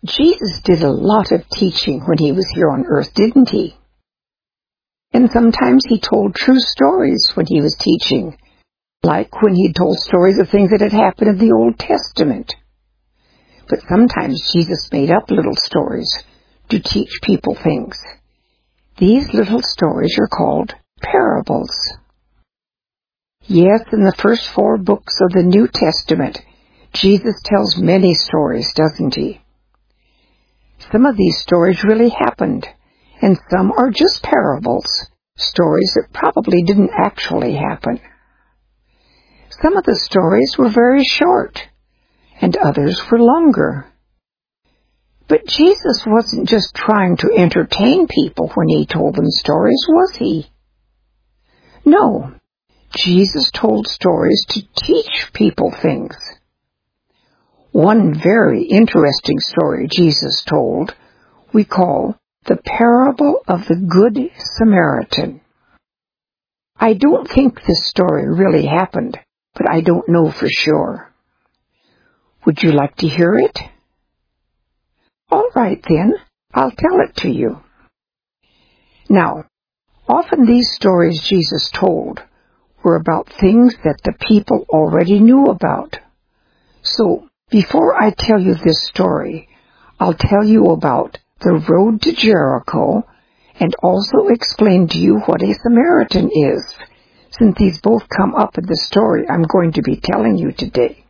Jesus did a lot of teaching when he was here on earth, didn't he? And sometimes he told true stories when he was teaching, like when he told stories of things that had happened in the Old Testament. But sometimes Jesus made up little stories to teach people things. These little stories are called parables. Yes, in the first 4 books of the New Testament, Jesus tells many stories, doesn't he? Some of these stories really happened, and some are just parables, stories that probably didn't actually happen. Some of the stories were very short, and others were longer. But Jesus wasn't just trying to entertain people when he told them stories, was he? No, Jesus told stories to teach people things. One very interesting story Jesus told we call the parable of the Good Samaritan. I don't think this story really happened, but I don't know for sure. Would you like to hear it? All right then, I'll tell it to you. Now, often these stories Jesus told were about things that the people already knew about. So, before I tell you this story, I'll tell you about the road to Jericho and also explain to you what a Samaritan is, since these both come up in the story I'm going to be telling you today.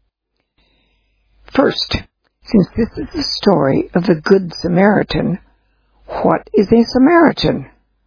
First, since this is the story of the Good Samaritan, what is a Samaritan?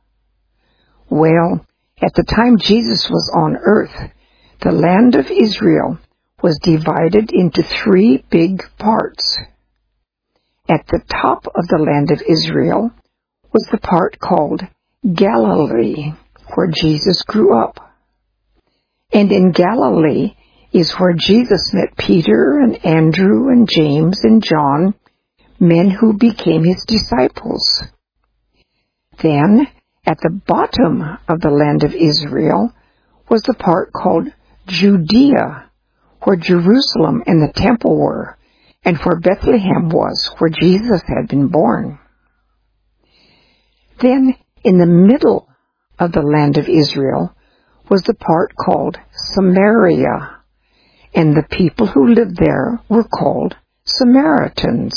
Well, at the time Jesus was on earth, the land of Israel was divided into 3 big parts. At the top of the land of Israel was the part called Galilee, where Jesus grew up. And in Galilee is where Jesus met Peter and Andrew and James and John, men who became his disciples. Then, at the bottom of the land of Israel was the part called Judea, where Jerusalem and the temple were, and where Bethlehem was, where Jesus had been born. Then, in the middle of the land of Israel was the part called Samaria, and the people who lived there were called Samaritans.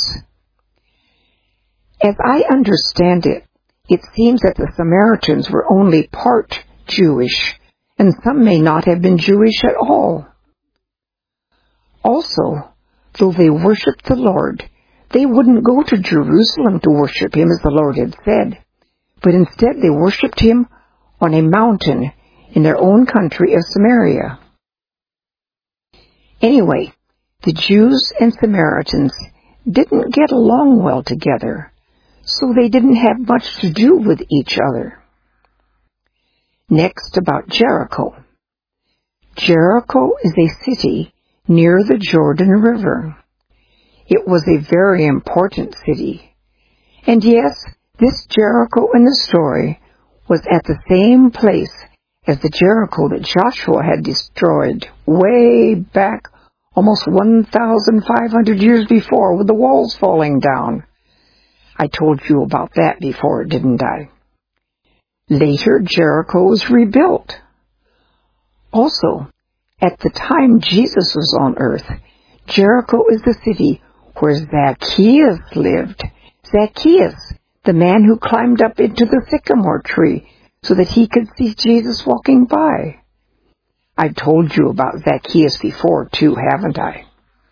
As I understand it, it seems that the Samaritans were only part Jewish, and some may not have been Jewish at all. Also, though they worshipped the Lord, they wouldn't go to Jerusalem to worship him as the Lord had said, but instead they worshipped him on a mountain in their own country of Samaria. Anyway, the Jews and Samaritans didn't get along well together, so they didn't have much to do with each other. Next, about Jericho. Jericho is a city near the Jordan River. It was a very important city. And yes, this Jericho in the story was at the same place as the Jericho that Joshua had destroyed way back almost 1,500 years before with the walls falling down. I told you about that before, didn't I? Later, Jericho was rebuilt. Also, at the time Jesus was on earth, Jericho is the city where Zacchaeus lived. Zacchaeus, the man who climbed up into the sycamore tree so that he could see Jesus walking by. I've told you about Zacchaeus before, too, haven't I?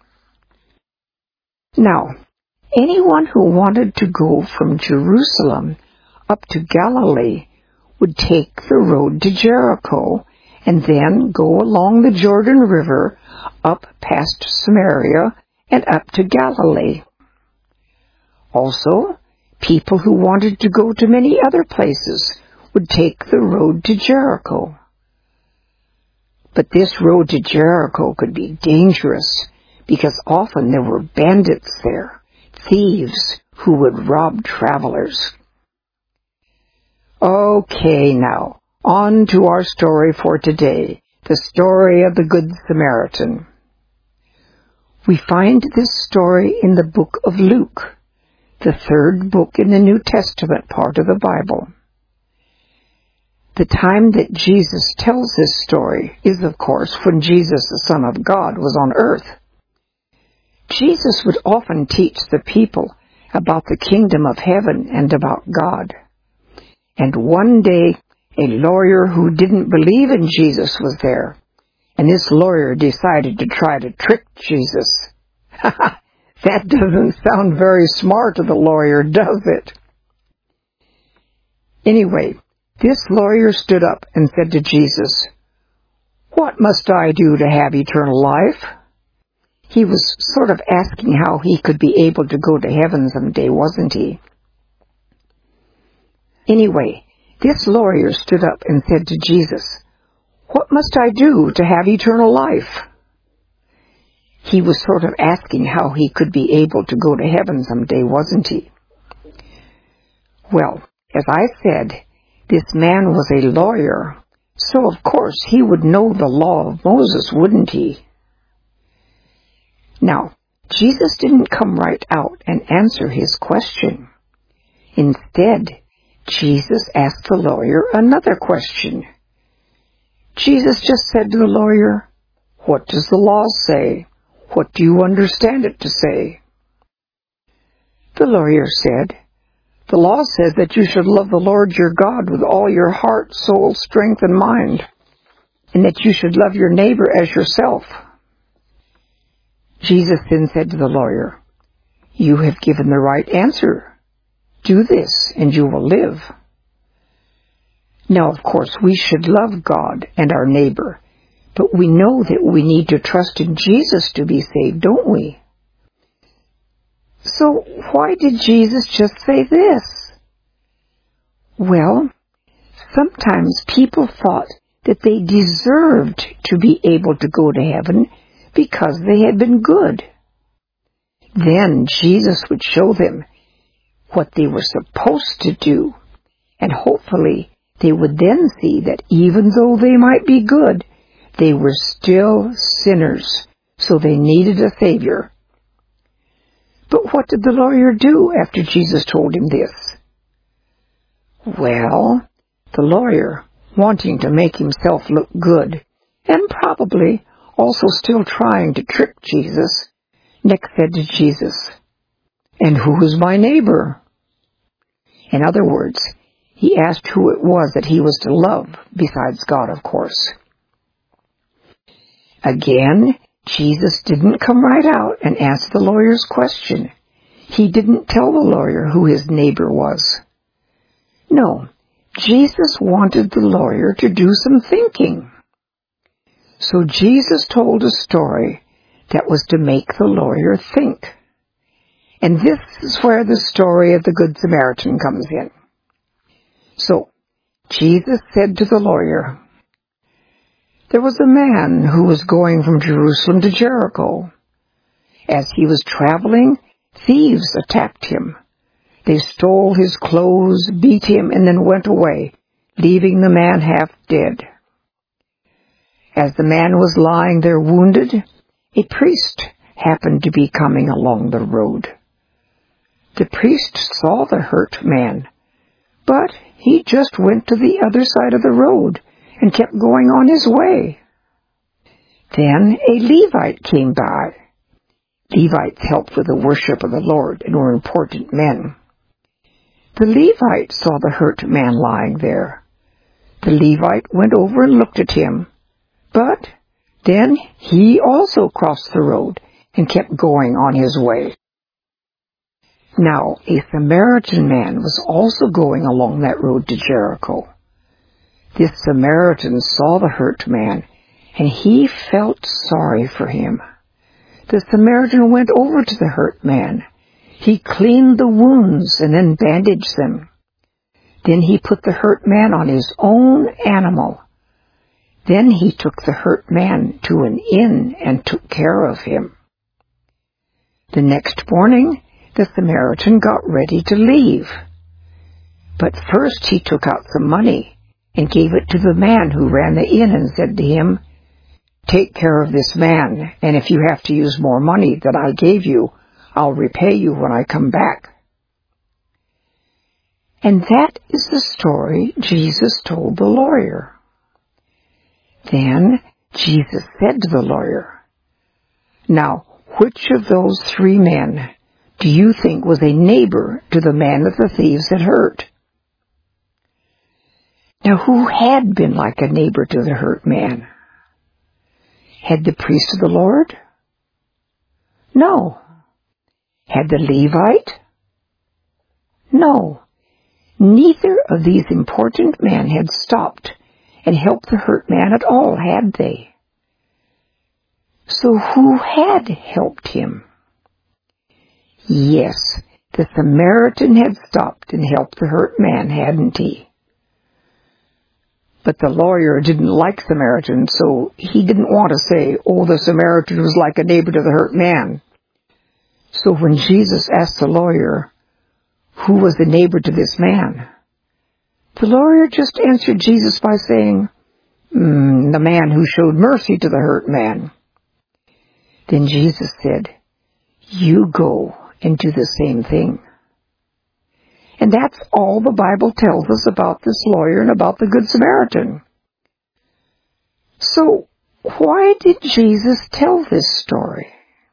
Now, anyone who wanted to go from Jerusalem up to Galilee would take the road to Jericho and then go along the Jordan River up past Samaria and up to Galilee. Also, people who wanted to go to many other places would take the road to Jericho. But this road to Jericho could be dangerous because often there were bandits there, thieves who would rob travelers. Okay, now, on to our story for today, the story of the Good Samaritan. We find this story in the book of Luke, the third book in the New Testament part of the Bible. The time that Jesus tells this story is, of course, when Jesus, the Son of God, was on earth. Jesus would often teach the people about the kingdom of heaven and about God. And one day, a lawyer who didn't believe in Jesus was there, and this lawyer decided to try to trick Jesus. That doesn't sound very smart of the lawyer, does it? Anyway, this lawyer stood up and said to Jesus, "What must I do to have eternal life?" He was sort of asking how he could be able to go to heaven someday, wasn't he? Anyway, this lawyer stood up and said to Jesus, "What must I do to have eternal life?" He was sort of asking how he could be able to go to heaven someday, wasn't he? Well, as I said, this man was a lawyer, so of course he would know the law of Moses, wouldn't he? Now, Jesus didn't come right out and answer his question. Instead, Jesus asked the lawyer another question. Jesus just said to the lawyer, "What does the law say? What do you understand it to say?" The lawyer said, "The law says that you should love the Lord your God with all your heart, soul, strength, and mind, and that you should love your neighbor as yourself." Jesus then said to the lawyer, "You have given the right answer. Do this, and you will live." Now, of course, we should love God and our neighbor, but we know that we need to trust in Jesus to be saved, don't we? So why did Jesus just say this? Well, sometimes people thought that they deserved to be able to go to heaven because they had been good. Then Jesus would show them what they were supposed to do, and hopefully they would then see that even though they might be good, they were still sinners, so they needed a Savior. But what did the lawyer do after Jesus told him this? Well, the lawyer, wanting to make himself look good, and probably also still trying to trick Jesus, next said to Jesus, "And who is my neighbor?" In other words, he asked who it was that he was to love, besides God, of course. Again, Jesus didn't come right out and answer the lawyer's question. He didn't tell the lawyer who his neighbor was. No, Jesus wanted the lawyer to do some thinking. So Jesus told a story that was to make the lawyer think. And this is where the story of the Good Samaritan comes in. So, Jesus said to the lawyer, "There was a man who was going from Jerusalem to Jericho. As he was traveling, thieves attacked him. They stole his clothes, beat him, and then went away, leaving the man half dead. As the man was lying there wounded, a priest happened to be coming along the road. The priest saw the hurt man, but he just went to the other side of the road and kept going on his way. Then a Levite came by. Levites helped with the worship of the Lord and were important men. The Levite saw the hurt man lying there. The Levite went over and looked at him, but then he also crossed the road and kept going on his way. Now, a Samaritan man was also going along that road to Jericho. This Samaritan saw the hurt man, and he felt sorry for him. The Samaritan went over to the hurt man. He cleaned the wounds and then bandaged them. Then he put the hurt man on his own animal. Then he took the hurt man to an inn and took care of him. The next morning, the Samaritan got ready to leave. But first he took out some money and gave it to the man who ran the inn and said to him, Take care of this man, and if you have to use more money than I gave you, I'll repay you when I come back. And that is the story Jesus told the lawyer. Then Jesus said to the lawyer, "Now, which of those 3 men do you think was a neighbor to the man that the thieves had hurt?" Now, who had been like a neighbor to the hurt man? Had the priest of the Lord? No. Had the Levite? No. Neither of these important men had stopped and helped the hurt man at all, had they? So who had helped him? Yes, the Samaritan had stopped and helped the hurt man, hadn't he? But the lawyer didn't like Samaritans, so he didn't want to say, "Oh, the Samaritan was like a neighbor to the hurt man." So when Jesus asked the lawyer, "Who was the neighbor to this man?" the lawyer just answered Jesus by saying, "The man who showed mercy to the hurt man." Then Jesus said, "You go and do the same thing." And that's all the Bible tells us about this lawyer and about the Good Samaritan. So, why did Jesus tell this story?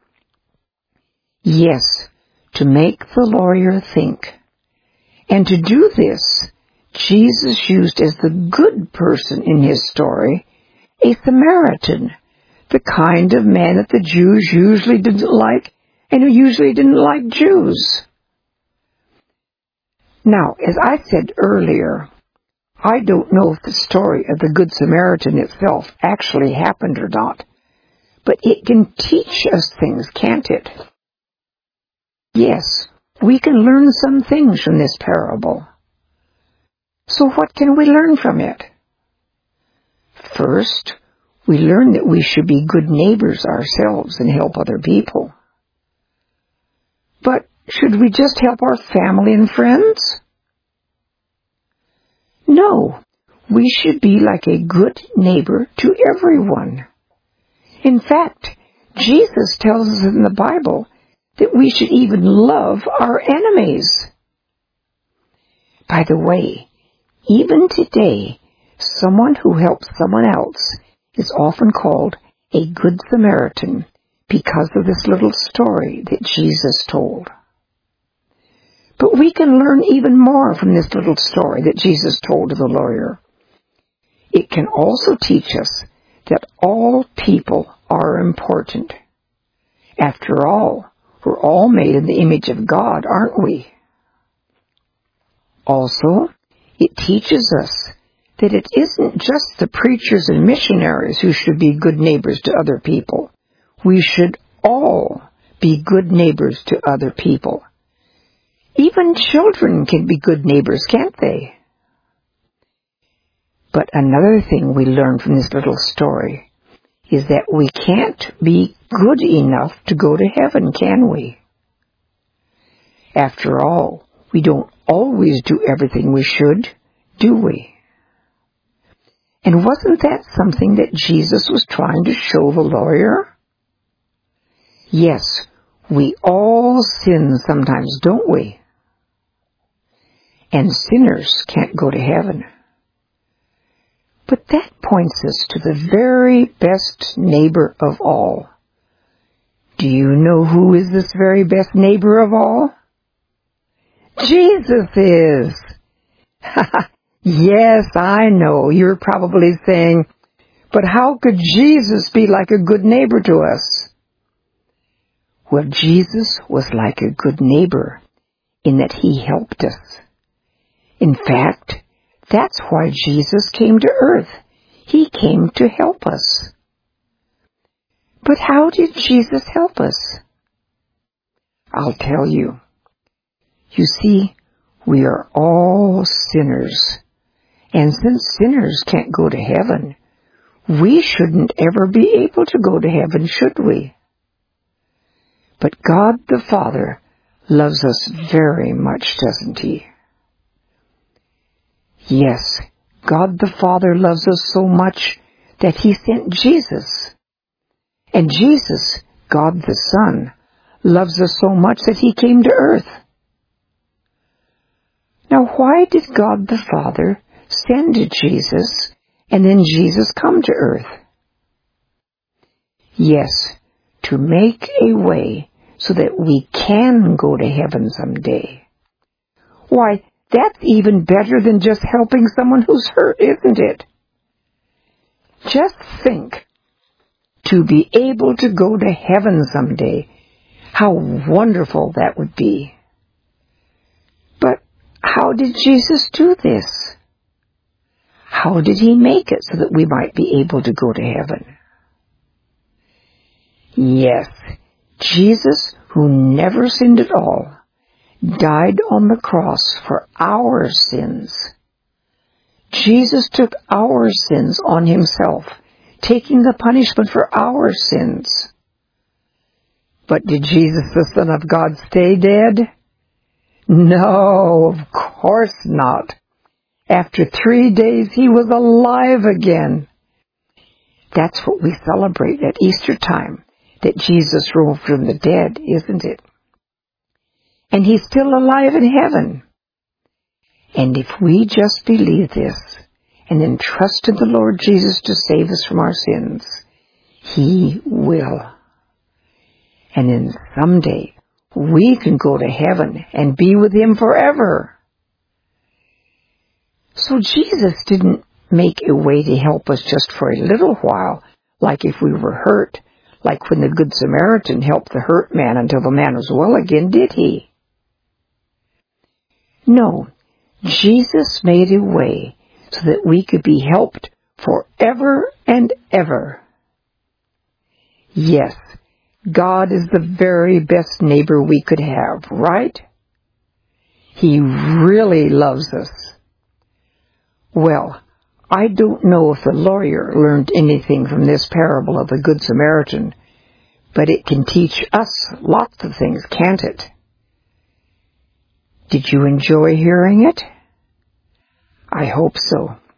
Yes, to make the lawyer think. And to do this, Jesus used as the good person in his story a Samaritan, the kind of man that the Jews usually didn't like and who usually didn't like Jews. Now, as I said earlier, I don't know if the story of the Good Samaritan itself actually happened or not, but it can teach us things, can't it? Yes, we can learn some things from this parable. So what can we learn from it? First, we learn that we should be good neighbors ourselves and help other people. But should we just help our family and friends? No, we should be like a good neighbor to everyone. In fact, Jesus tells us in the Bible that we should even love our enemies. By the way, even today, someone who helps someone else is often called a Good Samaritan because of this little story that Jesus told. But we can learn even more from this little story that Jesus told to the lawyer. It can also teach us that all people are important. After all, we're all made in the image of God, aren't we? Also, it teaches us that it isn't just the preachers and missionaries who should be good neighbors to other people. We should all be good neighbors to other people. Even children can be good neighbors, can't they? But another thing we learn from this little story is that we can't be good enough to go to heaven, can we? After all, we don't always do everything we should, do we? And wasn't that something that Jesus was trying to show the lawyer? Yes, we all sin sometimes, don't we? And sinners can't go to heaven. But that points us to the very best neighbor of all. Do you know who is this very best neighbor of all? Jesus is. Yes, I know. You're probably saying, but how could Jesus be like a good neighbor to us? Well, Jesus was like a good neighbor in that he helped us. In fact, that's why Jesus came to earth. He came to help us. But how did Jesus help us? I'll tell you. You see, we are all sinners. And since sinners can't go to heaven, we shouldn't ever be able to go to heaven, should we? But God the Father loves us very much, doesn't he? Yes, God the Father loves us so much that he sent Jesus And Jesus, God the Son, loves us so much that He came to earth. Now, why did God the Father send Jesus and then Jesus come to earth? Yes, to make a way so that we can go to heaven someday. Why, that's even better than just helping someone who's hurt, isn't it? Just think, to be able to go to heaven someday, how wonderful that would be. But how did Jesus do this? How did He make it so that we might be able to go to heaven? Yes, Jesus, who never sinned at all, died on the cross for our sins. Jesus took our sins on Himself, taking the punishment for our sins. But did Jesus, the Son of God, stay dead? No, of course not. After 3 days, He was alive again. That's what we celebrate at Easter time, that Jesus rose from the dead, isn't it? And He's still alive in heaven. And if we just believe this, and then trust in the Lord Jesus to save us from our sins, He will. And then someday, we can go to heaven and be with Him forever. So Jesus didn't make a way to help us just for a little while, like if we were hurt, like when the Good Samaritan helped the hurt man until the man was well again, did He? No, Jesus made a way so that we could be helped forever and ever. Yes, God is the very best neighbor we could have, right? He really loves us. Well, I don't know if the lawyer learned anything from this parable of the Good Samaritan, but it can teach us lots of things, can't it? Did you enjoy hearing it? I hope so.